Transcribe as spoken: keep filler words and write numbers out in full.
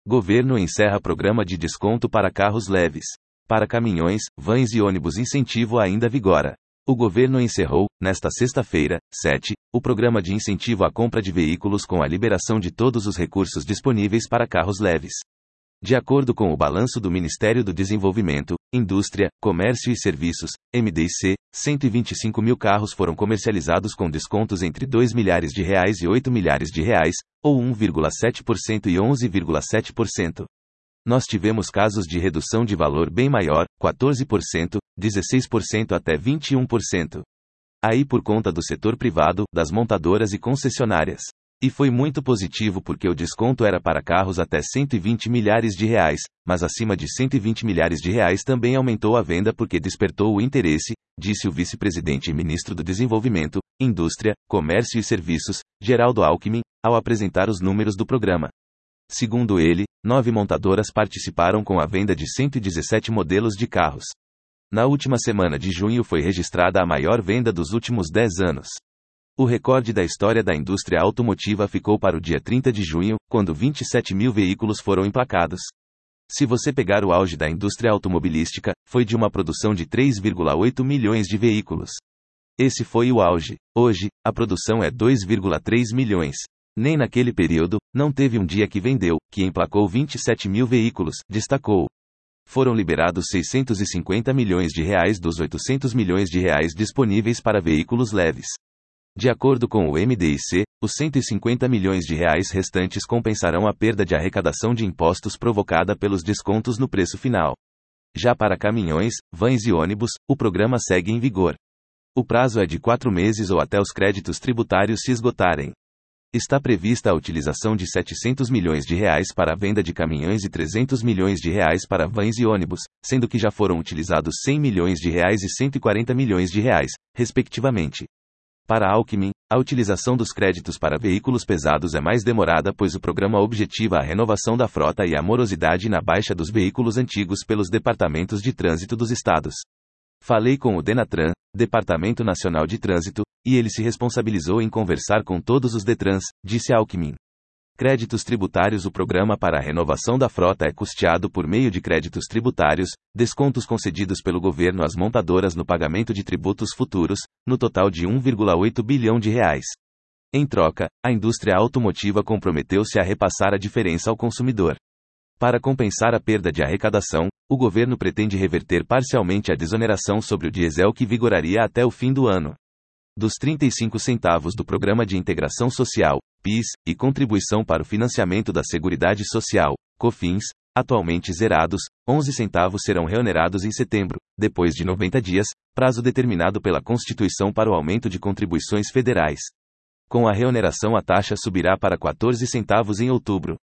Governo encerra programa de desconto para carros leves. Para caminhões, vans e ônibus incentivo ainda vigora. O governo encerrou, nesta sexta-feira, sete, o programa de incentivo à compra de veículos com a liberação de todos os recursos disponíveis para carros leves. De acordo com o balanço do Ministério do Desenvolvimento, Indústria, Comércio e Serviços, M D I C, cento e vinte e cinco mil carros foram comercializados com descontos entre dois milhares de reais e oito milhares de reais, ou um vírgula sete por cento e onze vírgula sete por cento. Nós tivemos casos de redução de valor bem maior, quatorze por cento, dezesseis por cento até vinte e um por cento. Aí por conta do setor privado, das montadoras e concessionárias. E foi muito positivo porque o desconto era para carros até cento e vinte milhares de reais, mas acima de cento e vinte milhares de reais também aumentou a venda porque despertou o interesse, disse o vice-presidente e ministro do Desenvolvimento, Indústria, Comércio e Serviços, Geraldo Alckmin, ao apresentar os números do programa. Segundo ele, nove montadoras participaram com a venda de cento e dezessete modelos de carros. Na última semana de junho foi registrada a maior venda dos últimos dez anos. O recorde da história da indústria automotiva ficou para o dia trinta de junho, quando vinte e sete mil veículos foram emplacados. Se você pegar o auge da indústria automobilística, foi de uma produção de três vírgula oito milhões de veículos. Esse foi o auge. Hoje, a produção é dois vírgula três milhões. Nem naquele período, não teve um dia que vendeu, que emplacou vinte e sete mil veículos, destacou. Foram liberados seiscentos e cinquenta milhões de reais dos oitocentos milhões de reais disponíveis para veículos leves. De acordo com o M D I C, os cento e cinquenta milhões de reais restantes compensarão a perda de arrecadação de impostos provocada pelos descontos no preço final. Já para caminhões, vans e ônibus, o programa segue em vigor. O prazo é de quatro meses ou até os créditos tributários se esgotarem. Está prevista a utilização de setecentos milhões de reais para a venda de caminhões e trezentos milhões de reais para vans e ônibus, sendo que já foram utilizados cem milhões de reais e cento e quarenta milhões de reais, respectivamente. Para Alckmin, a utilização dos créditos para veículos pesados é mais demorada pois o programa objetiva a renovação da frota e a morosidade na baixa dos veículos antigos pelos departamentos de trânsito dos estados. Falei com o Denatran, Departamento Nacional de Trânsito, e ele se responsabilizou em conversar com todos os Detrans, disse Alckmin. Créditos tributários. O programa para a renovação da frota é custeado por meio de créditos tributários, descontos concedidos pelo governo às montadoras no pagamento de tributos futuros, no total de um vírgula oito bilhão de reais. Em troca, a indústria automotiva comprometeu-se a repassar a diferença ao consumidor. Para compensar a perda de arrecadação, o governo pretende reverter parcialmente a desoneração sobre o diesel que vigoraria até o fim do ano. Dos trinta e cinco centavos do Programa de Integração Social, P I S, e Contribuição para o Financiamento da Seguridade Social, COFINS, atualmente zerados, onze centavos serão reonerados em setembro, depois de noventa dias, prazo determinado pela Constituição para o aumento de contribuições federais. Com a reoneração a taxa subirá para quatorze centavos em outubro.